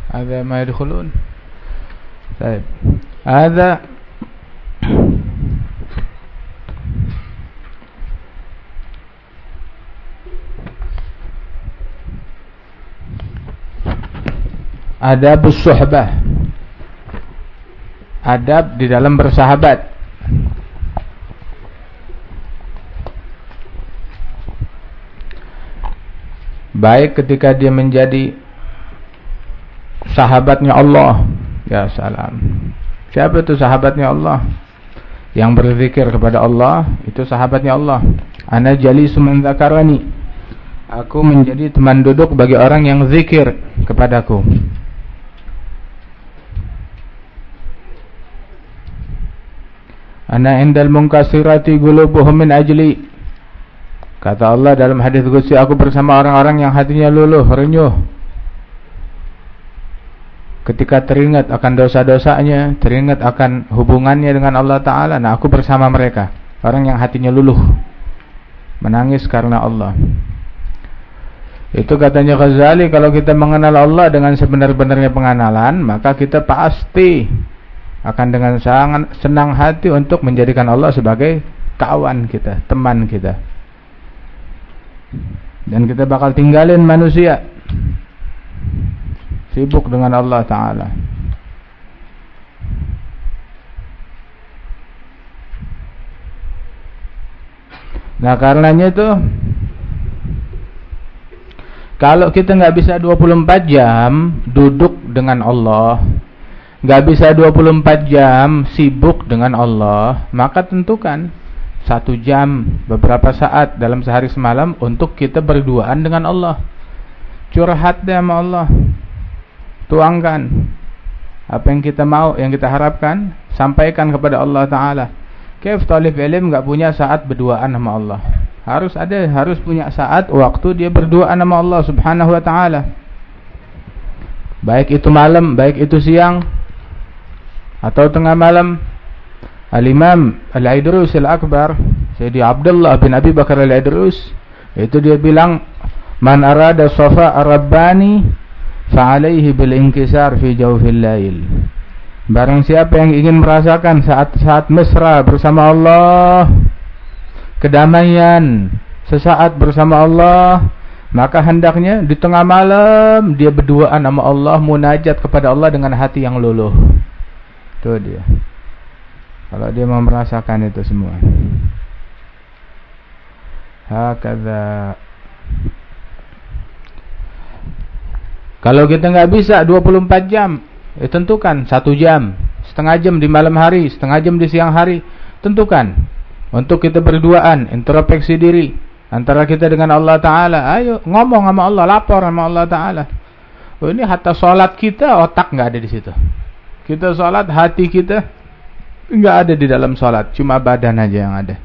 هذا ما يدخلون. طيب هذا adabus suhbah, adab di dalam bersahabat. Baik ketika dia menjadi sahabatnya Allah. Ya salam. Siapa itu sahabatnya Allah? Yang berzikir kepada Allah, itu sahabatnya Allah. Ana jalisu man dzakarani. Aku menjadi teman duduk bagi orang yang zikir kepadaku. Ana indal munkasirati qulubuhum min ajli. Kata Allah dalam hadis qudsi, aku bersama orang-orang yang hatinya luluh, renyuh ketika teringat akan dosa-dosanya, teringat akan hubungannya dengan Allah Ta'ala. Nah, aku bersama mereka, orang yang hatinya luluh, menangis karena Allah. Itu katanya Ghazali, kalau kita mengenal Allah dengan sebenar-benarnya pengenalan, maka kita pasti akan dengan sangat senang hati untuk menjadikan Allah sebagai kawan kita, teman kita. Dan kita bakal tinggalin manusia, sibuk dengan Allah Ta'ala. Nah karenanya itu, kalau kita nggak bisa 24 jam duduk dengan Allah, nggak bisa 24 jam sibuk dengan Allah, maka tentukan 1 jam, beberapa saat dalam sehari semalam untuk kita berduaan dengan Allah. Curhat deh sama Allah, tuangkan apa yang kita mau, yang kita harapkan, sampaikan kepada Allah Ta'ala. Kaif talib ilm gak punya saat berduaan sama Allah? Harus punya saat waktu dia berduaan sama Allah Subhanahu wa Ta'ala. Baik itu malam, baik itu siang atau tengah malam. Al-Imam Al-Idrus Al-Akbar, Sayyidi Abdullah bin Abi Bakar Al-Idrus, itu dia bilang, man arada safa ar-rabbani fa'alaihi bil-inkisar fi jawfil lail. Barang siapa yang ingin merasakan saat-saat mesra bersama Allah, kedamaian sesaat bersama Allah, maka hendaknya di tengah malam dia berduaan sama Allah, munajat kepada Allah dengan hati yang luluh. Itu dia, kalau dia mau merasakan itu semua. Hakadha. Kalau kita nggak bisa 24 jam, tentukan 1 jam, setengah jam di malam hari, setengah jam di siang hari. Tentukan untuk kita berduaan, introspeksi diri antara kita dengan Allah Ta'ala. Ayo ngomong sama Allah, lapor sama Allah Ta'ala. Oh, ini hatta sholat kita otak nggak ada di situ. Kita sholat, hati kita nggak ada di dalam sholat, cuma badan aja yang ada.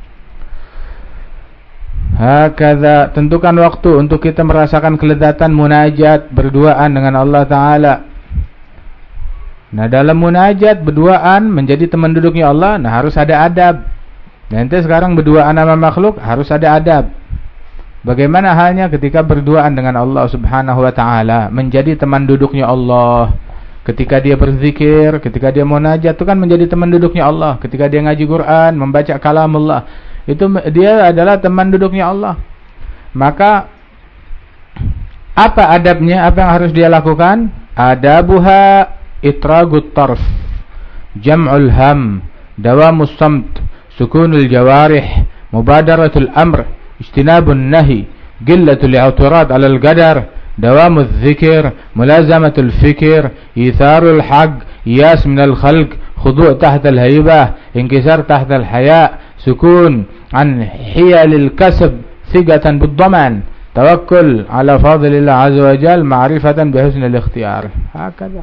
Hakadha, tentukan waktu untuk kita merasakan kelezatan munajat, berduaan dengan Allah Ta'ala. Nah dalam munajat, berduaan, menjadi teman duduknya Allah, nah harus ada adab. Nanti sekarang berduaan sama makhluk, harus ada adab. Bagaimana halnya ketika berduaan dengan Allah Subhanahu wa Ta'ala, menjadi teman duduknya Allah. Ketika dia berzikir, ketika dia munajat, itu kan menjadi teman duduknya Allah. Ketika dia ngaji Quran, membaca kalamullah, itu dia adalah teman duduknya Allah. Maka apa adabnya? Apa yang harus dia lakukan? Adabuha itragut tarf, jam'ul ham, dawamus samt, sukunul jawarih, mubadaratul amr, ijtinabun nahi, gillatul i'tirad alal qadar, dawamul dzikir, mulazamatul fikir, itharul haq, yas minal khalq, khudu' tahta al-haybah, inkisar tahta al-haya, sukun عن حيل الكسب ثقة بالضمان توكل على فضل الله عز وجل معرفة بحسن الاختيار. هكذا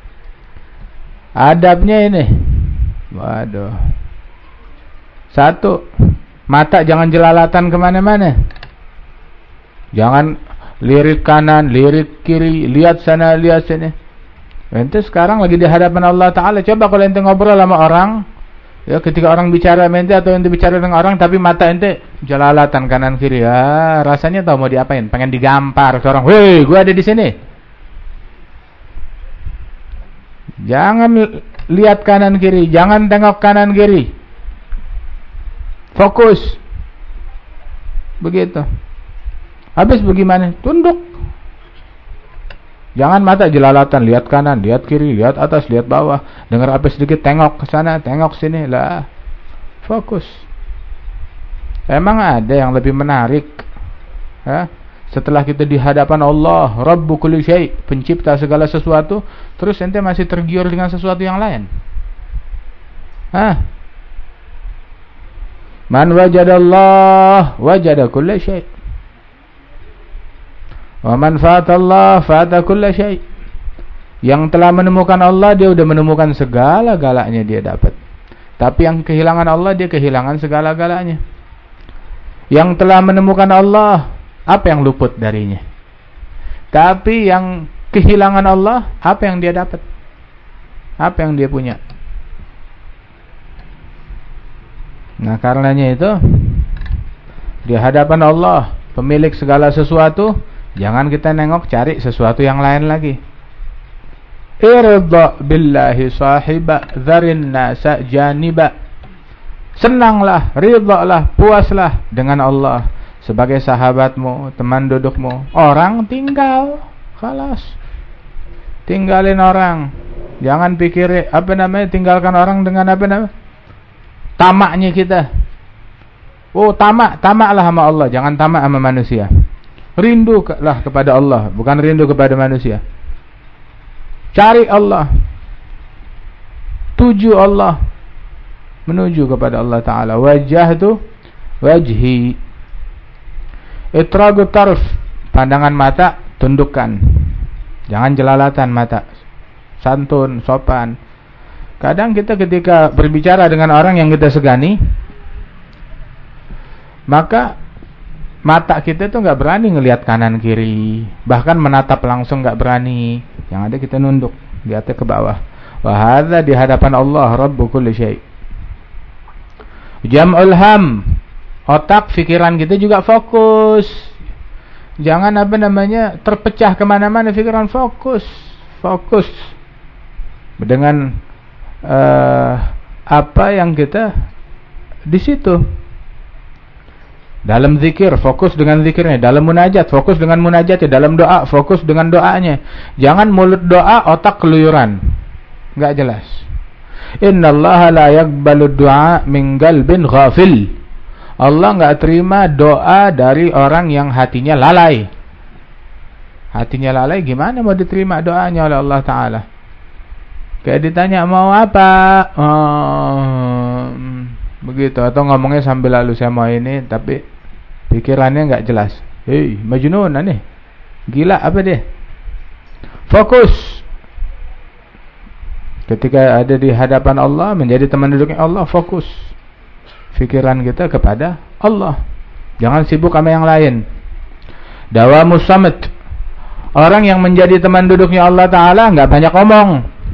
adabnya ini. Waduh. 1, mata jangan jelalatan kemana-mana. Jangan lirik kanan, lirik kiri, lihat sana, lihat sini. Ente sekarang lagi di hadapan Allah Ta'ala. Coba kalau ente ngobrol sama orang, ya, ketika orang bicara ente atau ente bicara dengan orang tapi mata ente jelalatan kanan kiri, ya rasanya tahu mau diapain, pengen digampar seorang, "Woi, gua ada di sini." Jangan lihat kanan kiri, jangan tengok kanan kiri. Fokus. Begitu. Habis bagaimana? Tunduk. Jangan mata jelalatan, lihat kanan, lihat kiri, lihat atas, lihat bawah. Dengar apa sedikit, tengok ke sana, tengok sini. Lah. Fokus. Emang ada yang lebih menarik? Setelah kita di hadapan Allah, Rabbu kulli syai', pencipta segala sesuatu, terus ente masih tergiur dengan sesuatu yang lain? Man wajadallah wajada kulli syai'. Wa man fatallah fata kulli syai'. Yang telah menemukan Allah, dia udah menemukan segala-galanya dia dapat. Tapi yang kehilangan Allah, dia kehilangan segala-galanya. Yang telah menemukan Allah, apa yang luput darinya? Tapi yang kehilangan Allah, apa yang dia dapat? Apa yang dia punya? Nah, karenanya itu, di hadapan Allah, pemilik segala sesuatu, jangan kita nengok cari sesuatu yang lain lagi. Irda billahi sahiba dharin nasa janiba. Senanglah, ridhalah, puaslah dengan Allah sebagai sahabatmu, teman dudukmu. Orang tinggal, khalas. Tinggalin orang. Jangan pikir tinggalkan orang dengan tamaknya kita. Oh, tamaklah sama Allah, jangan tamak sama manusia. Rindulah kepada Allah, bukan rindu kepada manusia. Cari Allah, tuju Allah, menuju kepada Allah Ta'ala. Wajjahtu wajhi. Itragu tarf, pandangan mata, tundukkan. Jangan jelalatan mata. Santun, sopan. Kadang kita ketika berbicara dengan orang yang kita segani, maka mata kita tuh nggak berani ngelihat kanan kiri, bahkan menatap langsung nggak berani. Yang ada kita nunduk, lihatnya ke bawah. Wa hadza di hadapan Allah Rabbu kulli syai'. Jam'ul ham, otak, pikiran kita juga fokus. Jangan terpecah kemana-mana, pikiran fokus dengan apa yang kita di situ. Dalam zikir, fokus dengan zikirnya. Dalam munajat, fokus dengan munajatnya. Dalam doa, fokus dengan doanya. Jangan mulut doa, otak keluyuran. Enggak jelas. Innallaha la yaqbalu du'a min qalbin ghafil. Allah enggak terima doa dari orang yang hatinya lalai. Hatinya lalai, gimana mau diterima doanya oleh Allah Ta'ala? Kayak ditanya mau apa? Begitu, atau ngomongnya sambil lalu saya mau ini, tapi pikirannya nggak jelas. Hei, majnun nih, gila apa dia? Fokus. Ketika ada di hadapan Allah, menjadi teman duduknya Allah, fokus pikiran kita kepada Allah. Jangan sibuk sama yang lain. Dawamus samet. Orang yang menjadi teman duduknya Allah Ta'ala nggak banyak ngomong.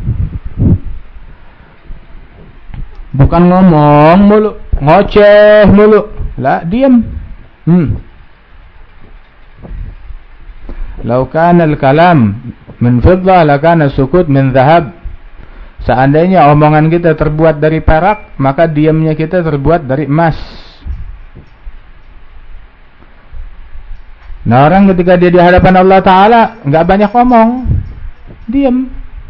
Bukan ngomong mulu, ngoceh mulu. Lah, diam. Lau kana al-kalam min fiddah la kana sukut min dhahab. Seandainya omongan kita terbuat dari perak, maka diamnya kita terbuat dari emas. Nah, orang ketika dia di hadapan Allah Ta'ala enggak banyak ngomong, diam.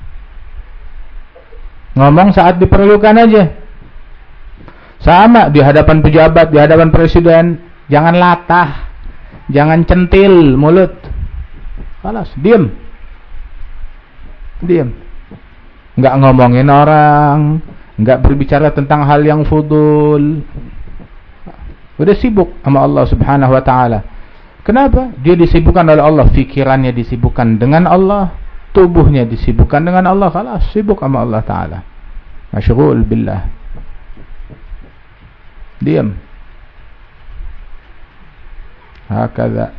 Ngomong saat diperlukan aja. Sama di hadapan pejabat, di hadapan presiden, jangan latah, jangan centil mulut. Halas, diam. Enggak ngomongin orang, enggak berbicara tentang hal yang fudul. Udah sibuk sama Allah Subhanahu wa Ta'ala. Kenapa? Dia disibukkan oleh Allah, fikirannya disibukkan dengan Allah, tubuhnya disibukkan dengan Allah. Halas, sibuk sama Allah Ta'ala. Masyghul billah. Diam. Hakadha.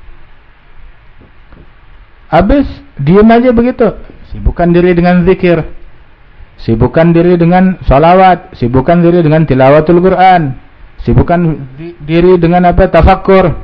Habis diam aja begitu. Sibukkan diri dengan zikir, sibukkan diri dengan salawat, sibukkan diri dengan tilawatul Quran, sibukkan diri dengan tafakkur.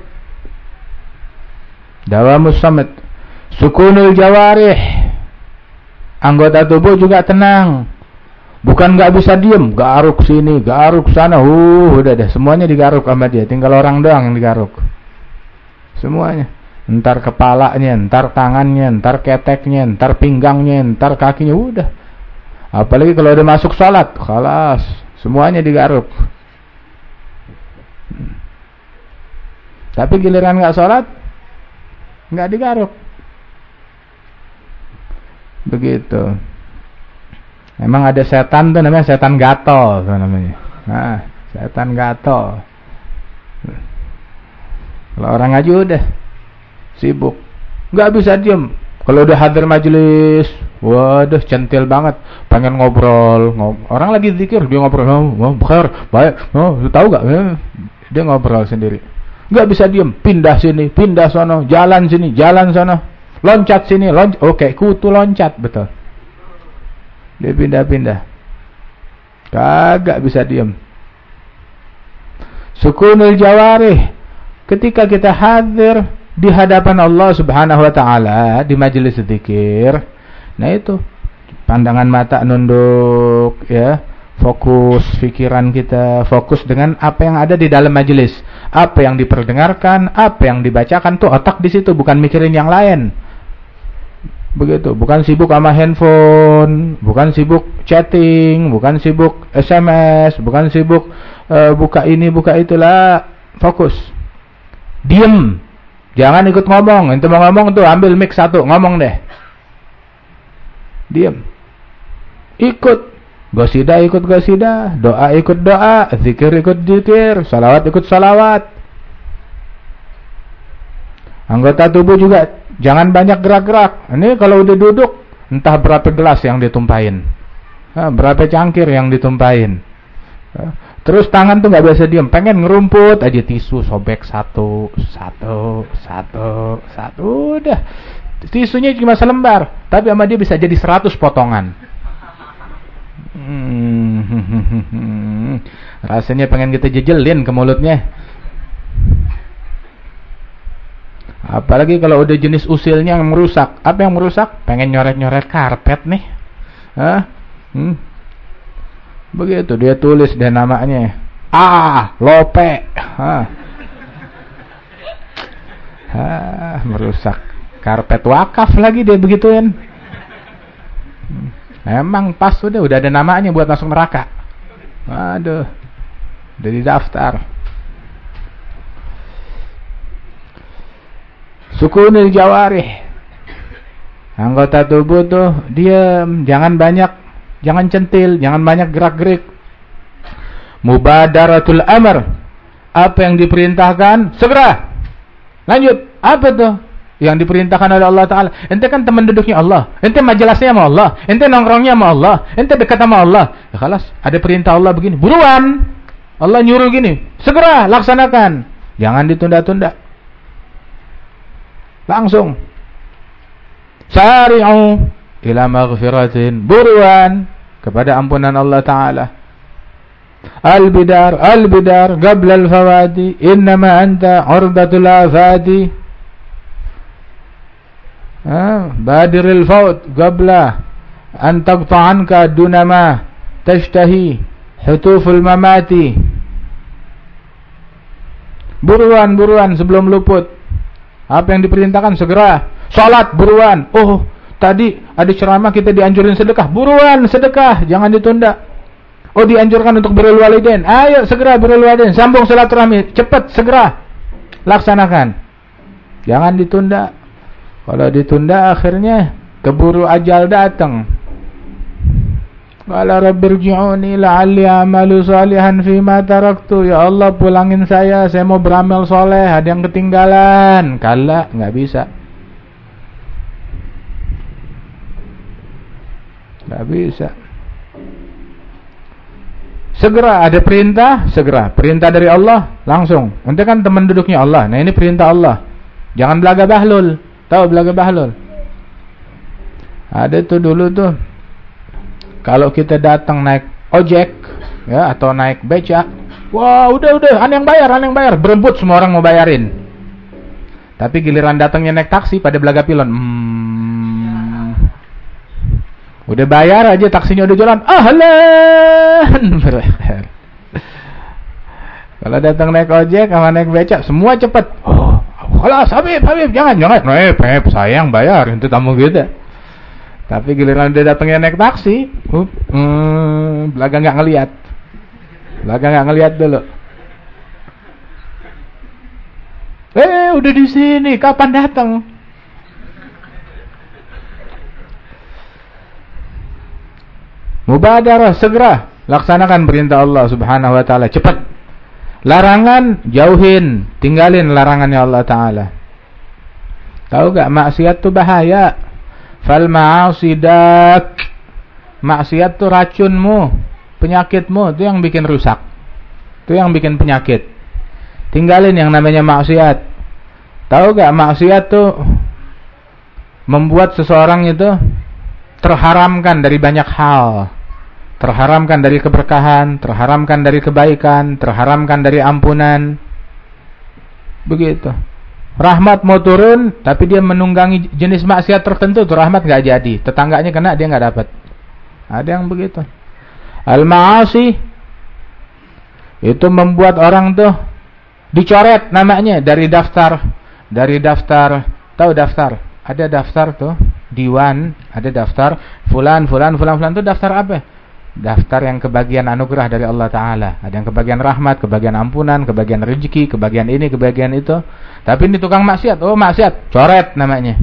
Dawamus samet. Sukunul jawarih. Anggota tubuh juga tenang. Bukan nggak bisa diem, garuk sini, garuk sana, udah deh, semuanya digaruk sama dia. Tinggal orang doang yang digaruk. Semuanya. Entar kepalanya, entar tangannya, entar keteknya, entar pinggangnya, entar kakinya, udah. Apalagi kalau udah masuk sholat, khalas, semuanya digaruk. Tapi giliran nggak sholat, nggak digaruk. Begitu. Emang ada setan tuh namanya setan gatel tuh namanya. Nah, setan gatel. Kalau orang aja udah sibuk, nggak bisa diem. Kalau udah hadir majelis, waduh centil banget, pengen ngobrol. Orang lagi zikir dia ngobrol, baik, tahu nggak? Dia ngobrol sendiri. Nggak bisa diem, pindah sini, pindah sono, jalan sini, jalan sono, loncat sini, loncat. Oke, kutu loncat betul. Dia pindah-pindah. Kagak bisa diem. Sukunul jawarih. Ketika kita hadir di hadapan Allah Subhanahu wa taala di majelis zikir, nah itu pandangan mata nunduk ya, fokus pikiran kita, fokus dengan apa yang ada di dalam majelis, apa yang diperdengarkan, apa yang dibacakan, tuh otak di situ, bukan mikirin yang lain. Begitu, bukan sibuk sama handphone, bukan sibuk chatting, bukan sibuk SMS, bukan sibuk buka ini buka itulah, fokus. Diem, jangan ikut ngomong. Ente mau ngomong tuh ambil mic satu, ngomong deh. Diem, ikut gosida, ikut gosida, doa ikut doa, zikir ikut zikir, salawat ikut salawat. Anggota tubuh juga jangan banyak gerak-gerak. Ini kalau udah duduk, entah berapa gelas yang ditumpahin, berapa cangkir yang ditumpahin. Terus tangan tuh nggak biasa diem, pengen ngerumput aja, tisu sobek satu, udah. Tisunya cuma selembar, tapi sama dia bisa jadi 100 potongan. Rasanya pengen kita jejelin ke mulutnya. Apalagi kalau udah jenis usilnya yang merusak. Apa yang merusak? Pengen nyoret-nyoret karpet nih. Begitu dia tulis deh namanya. Lope. Merusak karpet wakaf lagi dia begituin. Emang pas udah ada namanya buat masuk neraka. Aduh. Udah didaftar. Sukunul jawarih. Anggota tubuh tuh diam, jangan banyak, jangan centil, jangan banyak gerak-gerik. Mubadaratul amr. Apa yang diperintahkan segera lanjut. Apa tuh yang diperintahkan oleh Allah Ta'ala? Ente kan teman duduknya Allah, ente majelisnya sama Allah, ente nongkrongnya sama Allah, ente dekat sama Allah. Ya khalas, ada perintah Allah begini, buruan. Allah nyuruh gini, segera laksanakan, jangan ditunda-tunda. Langsung sari'u ila maghfiratin, buruan kepada ampunan Allah Ta'ala. Al-bidar qabla al-fawati, innama anta urdatul afati. Badiril faut qabla an taqta'anka dunama tashtahi hutuful mamati. Buruan sebelum luput. Apa yang diperintahkan segera. Salat buruan. Oh, tadi ada ceramah kita dianjurin sedekah. Buruan sedekah, jangan ditunda. Oh, dianjurkan untuk birrul walidain. Ayo segera birrul walidain. Sambung silaturahmi, cepat segera laksanakan. Jangan ditunda. Kalau ditunda akhirnya keburu ajal datang. Qala rabbirji'uni la'alli a'malu salihan fima taraktu. Ya Allah, pulangin saya mau beramal soleh, ada yang ketinggalan. Kala, nggak bisa. Nggak bisa. Segera ada perintah, segera. Perintah dari Allah, langsung. Nanti kan teman duduknya Allah. Nah, ini perintah Allah. Jangan belaga bahlul. Tahu belaga bahlul? Ada tuh dulu tuh. Kalau kita datang naik ojek ya atau naik beca, wah udah aneh yang bayar, berebut semua orang mau bayarin. Tapi giliran datangnya naik taksi pada belaga pilon. Udah bayar aja, taksinya udah jalan, ahlan. Kalau datang naik ojek sama naik becak, semua cepet. Oh, kalah, Habib, jangan. Sayang bayar, itu tamu kita. Tapi giliran udah datangnya naik taksi, belakang nggak ngelihat dulu. Udah di sini, kapan datang? Mubadarah, segera laksanakan perintah Allah Subhanahu wa taala, cepat. Larangan jauhin, tinggalin larangannya Allah taala. Tahu gak maksiat tuh bahaya? Fal ma'asidak. Maksiat tuh racunmu, penyakitmu, itu yang bikin rusak. Itu yang bikin penyakit. Tinggalin yang namanya maksiat. Tahu gak maksiat tuh membuat seseorang itu terharamkan dari banyak hal. Terharamkan dari keberkahan, terharamkan dari kebaikan, terharamkan dari ampunan. Begitu. Rahmat mau turun, tapi dia menunggangi jenis maksiat tertentu, tuh rahmat gak jadi. Tetangganya kena, dia gak dapat. Ada yang begitu. Al-ma'asi itu membuat orang tuh dicoret namanya dari daftar. Tahu daftar? Ada daftar tuh, diwan, ada daftar fulan tuh daftar apa? Daftar yang kebagian anugerah dari Allah Ta'ala. Ada yang kebagian rahmat, kebagian ampunan, kebagian rezeki, kebagian ini, kebagian itu. Tapi ini tukang maksiat. Oh maksiat, coret namanya.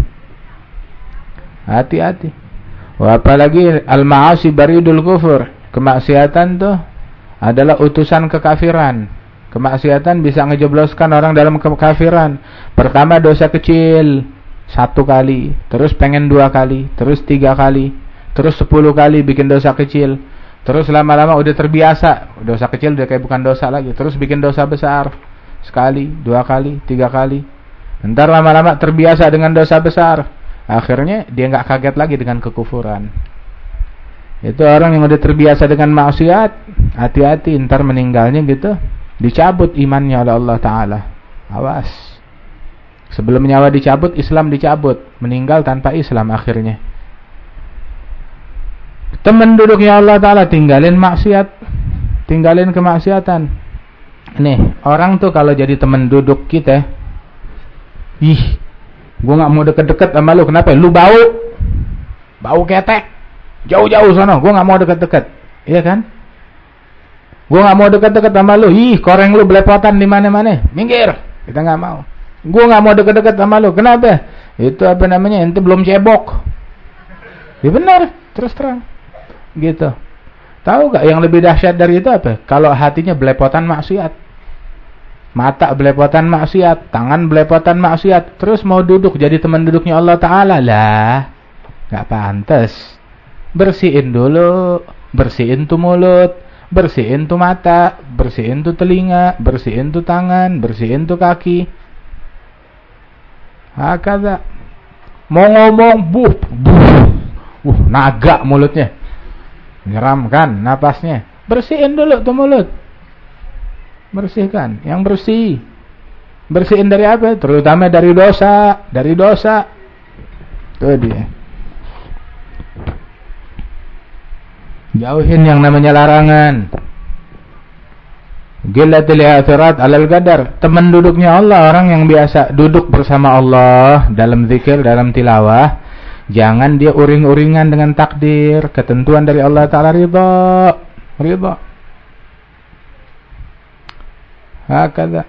Hati-hati. Apalagi al-ma'asi baridul kufur. Kemaksiatan tuh adalah utusan kekafiran. Kemaksiatan bisa ngejebloskan orang dalam kekafiran. Pertama dosa kecil 1 kali, terus pengen 2 kali, terus 3 kali, terus 10 kali bikin dosa kecil. Terus lama-lama udah terbiasa, dosa kecil udah kayak bukan dosa lagi. Terus bikin dosa besar, 1 kali, 2 kali, 3 kali. Ntar lama-lama terbiasa dengan dosa besar. Akhirnya dia gak kaget lagi dengan kekufuran. Itu orang yang udah terbiasa dengan maksiat, hati-hati, ntar meninggalnya gitu, dicabut imannya oleh Allah Ta'ala. Awas. Sebelum nyawa dicabut, Islam dicabut. Meninggal tanpa Islam akhirnya. Teman duduknya Allah Ta'ala, tinggalin maksiat, tinggalin kemaksiatan. Nih, orang tuh kalau jadi teman duduk kita, gue gak mau deket-deket sama lu. Kenapa? Lu bau ketek, jauh-jauh sana, gue gak mau deket-deket. Iya kan? Gue gak mau deket-deket sama lu. Koreng lu belepotan di mana-mana, minggir. Kita gak mau. Gue gak mau deket-deket sama lu. Kenapa? Itu apa namanya, ente belum cebok. Ya benar, terus terang gitu. Tahu gak yang lebih dahsyat dari itu apa? Kalau hatinya belepotan maksiat, mata belepotan maksiat, tangan belepotan maksiat, terus mau duduk jadi teman duduknya Allah Ta'ala, lah gak pantas. Bersihin dulu, bersihin tuh mulut, bersihin tuh mata, bersihin tuh telinga, bersihin tuh tangan, bersihin tuh kaki. Hakada. Mau ngomong naga mulutnya, nyeramkan napasnya. Bersihin dulu tuh mulut, bersihkan yang bersih. Bersihin dari apa? Terutama dari dosa. Itu dia. Jauhin yang namanya larangan. Gillatil i'tirat 'alal qadar. Teman duduknya Allah, orang yang biasa duduk bersama Allah dalam zikir, dalam tilawah, jangan dia uring-uringan dengan takdir, ketentuan dari Allah Ta'ala. Ridha. Hakada.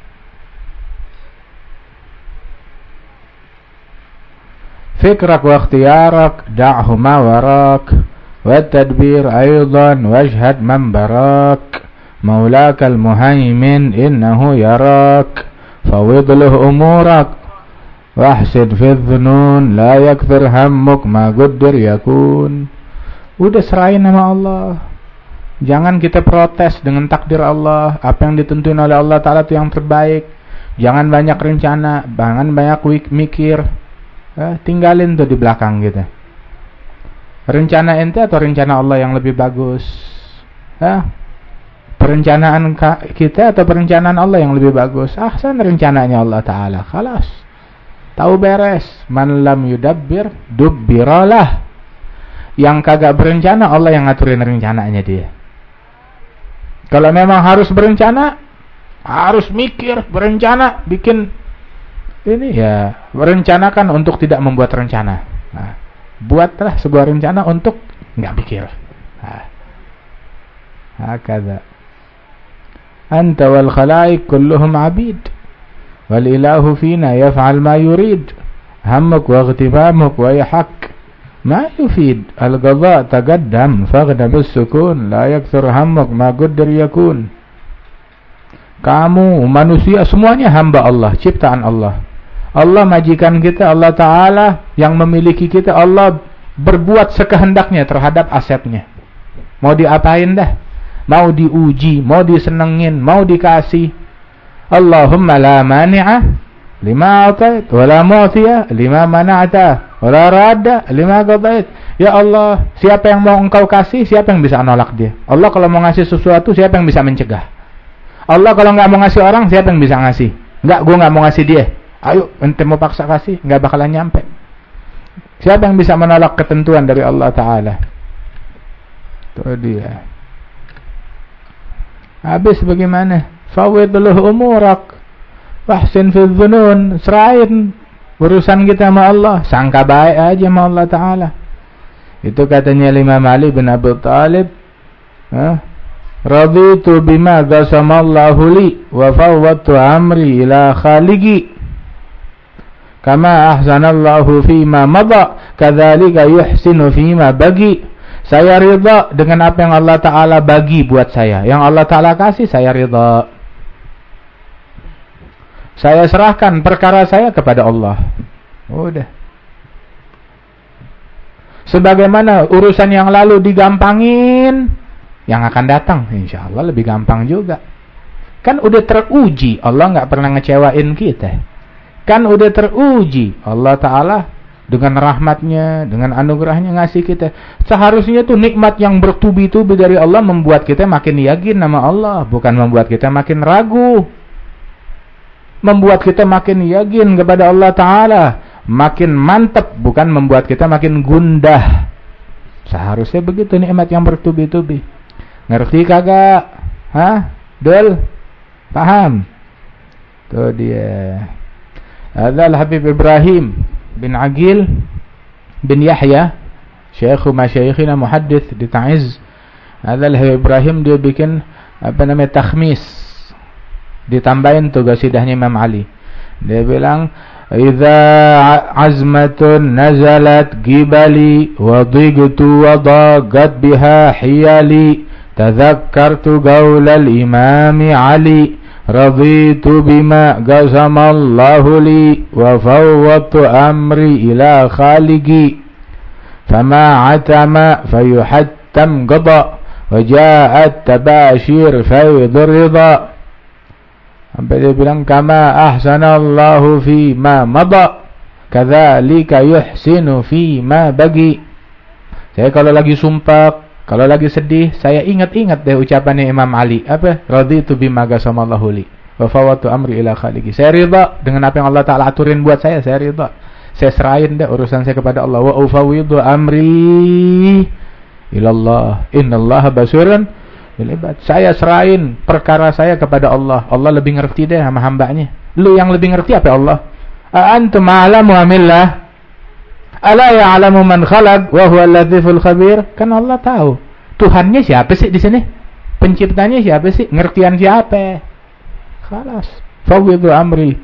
Fikrak wa ikhtiyarak da'huma warak, wa tadbir aydan wajhad man barak. Maulakal muhaimin innahu yarak, fawidluh umurak, wahsid fi dhunun, la yakthir hammuk ma guddir yakun. Udah serahin nama Allah. Jangan kita protes dengan takdir Allah. Apa yang ditentuin oleh Allah Ta'ala itu yang terbaik. Jangan banyak rencana, jangan banyak mikir. Tinggalin tuh di belakang gitu. Rencana ente atau rencana Allah yang lebih bagus? Perencanaan kita atau perencanaan Allah yang lebih bagus? Ahsan rencananya Allah Ta'ala. Khalas. Tahu beres. Man lam yudabbir dubbiralah. Yang kagak berencana, Allah yang ngaturin rencananya dia. Kalau memang harus berencana, harus mikir, berencana, bikin ini ya, berencanakan untuk tidak membuat rencana. Nah, buatlah sebuah rencana untuk nggak pikir. Hakadha. Anta wal khalaik kulluhum abid. Wal ilahu fina yaf'al ma yurid. Hammuk wa ightimamuk wa yahak. Ma yufid. Al-qadha taqaddam faghna bis-sukun. La yakthur hammuk ma qaddir yakun. Kamu manusia semuanya hamba Allah, ciptaan Allah. Allah majikan kita, Allah Ta'ala yang memiliki kita. Allah berbuat sekehendaknya terhadap asetnya. Mau diapain dah? Mau diuji, mau disenengin, mau dikasih. Allahumma la mani'ah lima atait, wa la mu'tiya lima mana'ata, wa la radda lima qadait. Ya Allah, siapa yang mau engkau kasih, siapa yang bisa nolak dia? Allah kalau mau ngasih sesuatu, siapa yang bisa mencegah? Allah kalau nggak mau ngasih orang, siapa yang bisa ngasih? Nggak, gue nggak mau ngasih dia. Ayo, ente mau paksa kasih, nggak bakalan nyampe. Siapa yang bisa menolak ketentuan dari Allah Ta'ala? Itu dia. Habis bagaimana? Fawwidluh umurak wahsin fi dzunun. Serahin urusan kita sama Allah, sangka baik aja sama Allah Ta'ala. Itu katanya Imam Ali bin Abi Thalib, raditu bima qasamallahu li wa fawwadtu amri ila khaliqi kama ahsanallahu fima madha kadzalika yuhsinu fima bagi. Saya ridha dengan apa yang Allah Ta'ala bagi buat saya. Yang Allah Ta'ala kasih, saya ridha. Saya serahkan perkara saya kepada Allah. Udah. Sebagaimana urusan yang lalu digampangin, yang akan datang insya Allah lebih gampang juga. Kan udah teruji, Allah nggak pernah ngecewain kita. Kan udah teruji, Allah Ta'ala dengan rahmatnya, dengan anugerahnya ngasih kita. Seharusnya tuh nikmat yang bertubi-tubi dari Allah membuat kita makin yakin nama Allah, bukan membuat kita makin ragu. Membuat kita makin yakin kepada Allah Ta'ala, makin mantap, bukan membuat kita makin gundah. Seharusnya begitu nikmat yang bertubi-tubi. Ngerti kagak? Hah? Dul? Paham? Tuh dia. Adzal Habib Ibrahim bin Aqil bin Yahya, syekhu masyayikhina muhaddits di Ta'iz. Adzal Habib Ibrahim dia bikin takhmis. Ditambahin tuh qasidahnya Imam Ali. Dia bilang, "Idza azmatun nazalat gibali wa dhigtu wa daqat biha hiyali." Tadhakkartu qaulal imami Ali raditu bima qasamallahu li wa fawwadtu amri ila khaliqi fama atama fayuhattam qada wa ja'at tabashir fayudur ridha. Sampai dia bilang kama ahsanallahu fi ma mada kadzalika yuhsinu fi ma bagi. Saya kalau lagi sumpah, kalau lagi sedih, saya ingat-ingat deh ucapannya Imam Ali. Apa? Raditu bima qasamallahu li wa fawwadtu amri ila khaliqi. Saya ridha dengan apa yang Allah Ta'ala aturin buat saya ridha. Saya serahin deh urusan saya kepada Allah. Wa ufawwidu amri ila Allah. Innallaha basirun bil ibad. Saya serahin perkara saya kepada Allah. Allah lebih ngerti deh sama hambanya. Lu yang lebih ngerti apa Allah? A antum a'lamu amillah? Ala ya'lamu man khalaq wa huwa al-latiful khabir. Kan Allah tahu. Tuhannya siapa sih di sini? Penciptanya siapa sih? Ngertian siapa? Khalas. Fawwidhu amri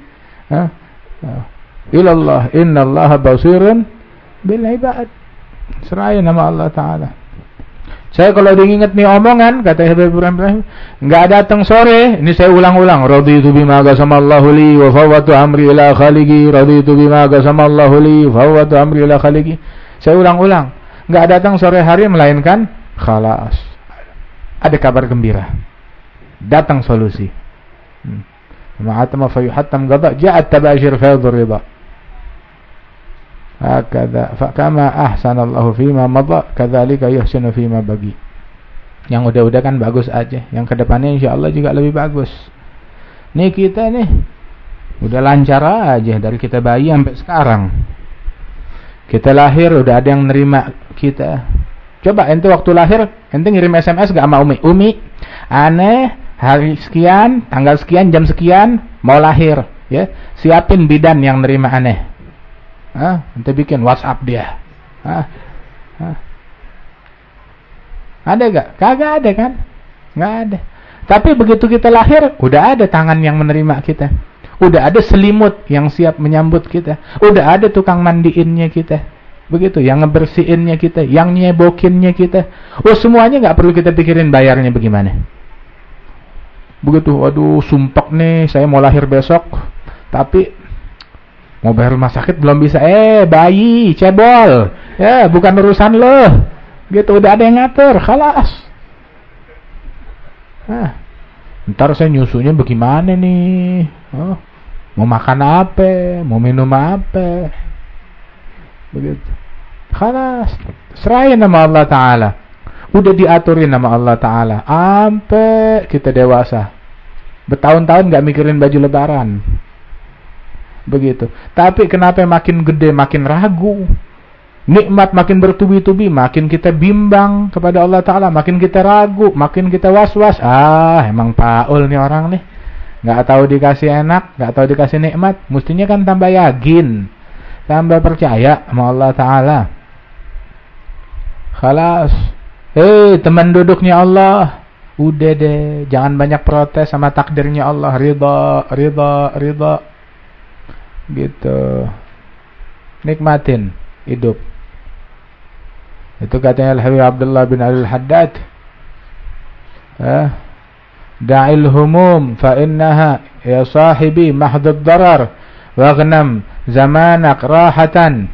ila Allah. Innallaha basirun bil ibad. Serahin nama Allah Ta'ala. Saya kalau diingat nih omongan, kata Habib Ibrahim, enggak datang sore. Ini saya ulang-ulang. Raditu bima qasamallahu li wa fawwadtu amri ila khaliqi. Raditu bima qasamallahu li wa fawwadtu amri ila khaliqi. Saya ulang-ulang. Enggak datang sore hari melainkan khalas. Ada kabar gembira. Datang solusi. Ma'atama fayuhattam qada ja'at tabashir fayudur ridha. Hakadha fakama ahsanallahu fima madha kadzalika yuhsinu fima bagi. Yang udah-udah kan bagus aja, yang kedepannya insyaallah juga lebih bagus. Nih kita nih udah lancar aja dari kita bayi sampai sekarang. Kita lahir udah ada yang nerima kita. Coba ente waktu lahir, ente ngirim SMS gak sama Umi, aneh, hari sekian, tanggal sekian, jam sekian, mau lahir, ya, siapin bidan yang nerima aneh. Ente bikin WhatsApp dia. Ada gak? Kagak ada kan? Gak ada. Tapi begitu kita lahir, udah ada tangan yang menerima kita. Udah ada selimut yang siap menyambut kita. Udah ada tukang mandiinnya kita. Begitu, yang ngebersihinnya kita, yang nyebokinnya kita. Semuanya gak perlu kita pikirin bayarnya bagaimana. Begitu, waduh sumpek nih, saya mau lahir besok. Tapi mau bayar rumah sakit belum bisa. Bayi, cebol. Ya, bukan urusan lo. Gitu, udah ada yang ngatur, khalas. Ntar saya nyusunya bagaimana nih? Mau makan apa? Mau minum apa? Begitu. Khalas, serahin nama Allah Ta'ala. Udah diaturin nama Allah Ta'ala sampai kita dewasa. Bertahun-tahun gak mikirin baju lebaran. Begitu. Tapi kenapa makin gede makin ragu? Nikmat makin bertubi-tubi, makin kita bimbang kepada Allah Ta'ala, makin kita ragu, makin kita was-was. Emang Paul nih orang nih, gak tahu dikasih enak, gak tahu dikasih nikmat. Mestinya kan tambah yakin, tambah percaya sama Allah Ta'ala. Khalas. Teman duduknya Allah, udah deh, jangan banyak protes sama takdirnya Allah. Ridha gitu. Nikmatin hidup. Itu katanya Al-Habib Abdullah bin Al-Haddad, da'il humum fa innaha ya sahibi mahdud darar waghnam zamanak rahatan.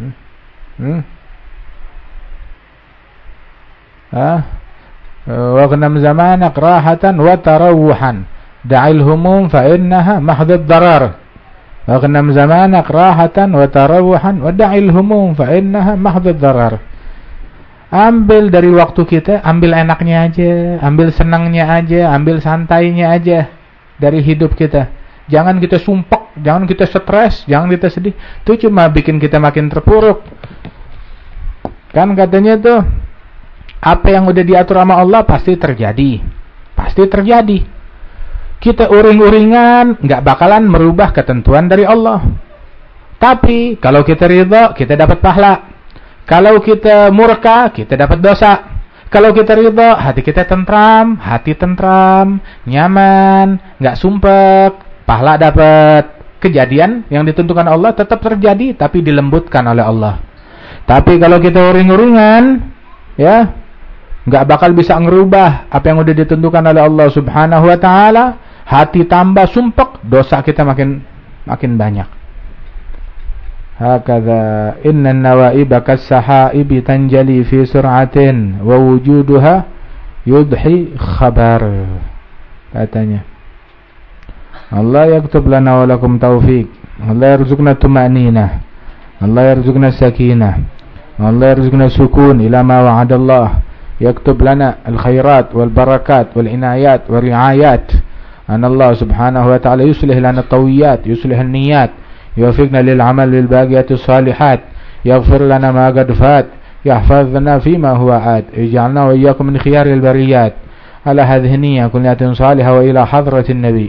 Waghnam zamanak rahatan wa tarawuhan. Da'il humum fa innaha mahdud darar waghnam zamanak rahatan wa tarawuhan wa da'il humum fa innaha mahdud darar. Ambil dari waktu kita, ambil enaknya aja, ambil senangnya aja, ambil santainya aja dari hidup kita. Jangan kita sumpek, jangan kita stres, jangan kita sedih. Itu cuma bikin kita makin terpuruk. Kan katanya tuh, apa yang udah diatur sama Allah pasti terjadi. Pasti terjadi. Kita uring-uringan gak bakalan merubah ketentuan dari Allah. Tapi kalau kita ridha, kita dapat pahala. Kalau kita murka, kita dapat dosa. Kalau kita ridha, hati kita tentram, nyaman, gak sumpek, pahala dapat. Kejadian yang ditentukan Allah tetap terjadi, tapi dilembutkan oleh Allah. Tapi kalau kita uring-uringan, ya, gak bakal bisa ngerubah apa yang udah ditentukan oleh Allah Subhanahu wa Ta'ala. Hati tambah sumpek, dosa kita makin banyak. Hakadha inna an-nawaiba kas-sahaibi tanjali fi sur'atin wa wujuduha yudhi khabar. Katanya Allah yaktub lana wa lakum taufiq. Allah yarzuqna tuma'ninah. Allah yarzuqna sakinah. Allah yarzuqna sukun ila ma wa'adallah. Yaktub lana al-khairat wal barakat wal inayat wal riayat. An Allah subhanahu wa ta'ala yuslih lana tawiyat, yuslih an-niyat. يوفقنا للعمل للباقيات الصالحات يغفر لنا ما قد فات يحفظنا فيما هو عاد يجعلنا وإياكم من خيار البريات على هذه النية كلية صالحة وإلى حضرة النبي.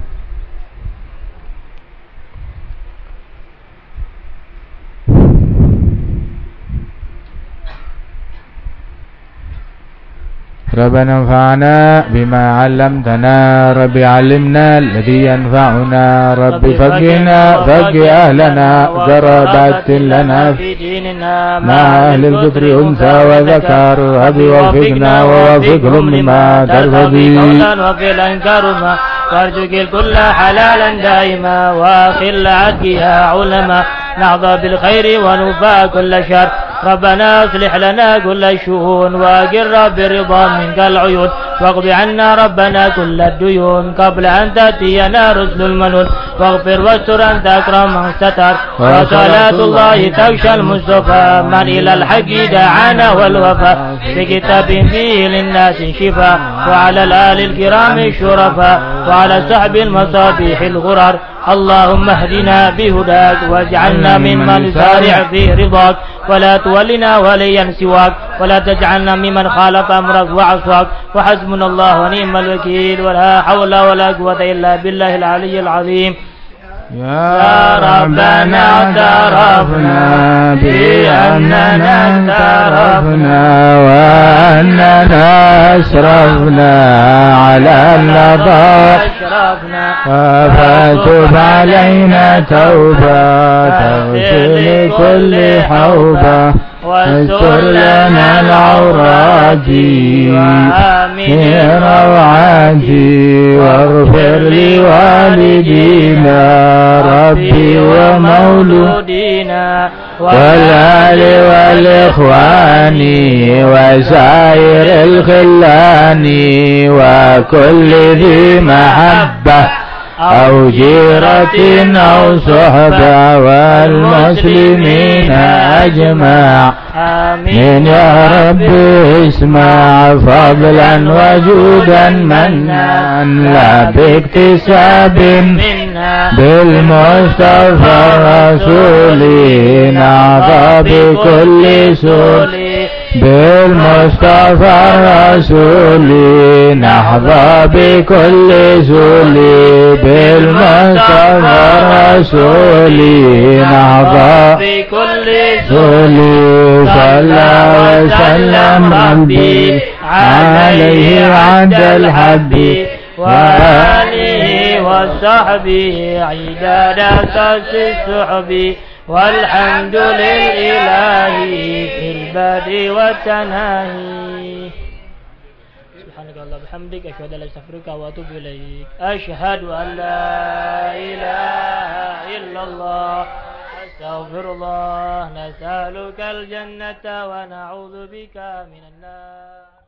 ربنا انفعنا بما علمتنا رب علمنا الذي ينفعنا رب فقهنا فقه أهلنا ضربات لنا في ديننا مع أهل الكفر أنثى وذكر رب وفقنا ووفقهم لما ترضي وقل أنكرما وارزق الكل حلالا دائما وخل عدك يا علماء نحظى بالخير ونوفى كل شر ربنا اصلح لنا كل الشؤون واقر بالرضا منك العيون واقض عنا ربنا كل الديون قبل أن تأتينا رسل المنون واغفر واستر أنت أكرم من ستر وصلاة الله تغشى المصطفى من إلى الحق دعانا والوفاء بكتاب فيه للناس شفاء وعلى الآل الكرام الشرفاء وعلى صحب المصابيح الغرر اللهم اهدنا بهداك واجعلنا ممن يسارع في رضاك ولا تولنا وليا سواك ولا تجعلنا ممن خالف أمرك وعصاك وحسبنا الله ونعم الوكيل ولا حول ولا قوة إلا بالله العلي العظيم. يا ربنا اعترفنا بأننا اعترفنا وأننا أسرفنا على اللظى فتب علينا توبة تغفر لكل حوبة واستر لنا العورات من روعاتي واغفر لوالدينا ربي ومولودينا والآل والإخوان وسائر الخلان وكل ذي محبة أو جيرة أو صحبة والمسلمين أجمع آمين يا رب. اسمع فضلا وجودا منا لا باكتساب بالمصطفى الرسول نعظى بكل سول بالمصطفى الرسول نحظى بكل سول بالمصطفى الرسول نحظى بكل سول صلى وسلم ربي عليه عند الحب وآله وصحبه عداد أساس السحب والحمد لله في البدء والتناهي. سبحانك اللهم وبحمدك أشهد أن لا إله إلا أنت أستغفرك وأتوب إليك. أشهد أن لا إله إلا الله أستغفر الله. نسألك الجنة ونعوذ بك من النار.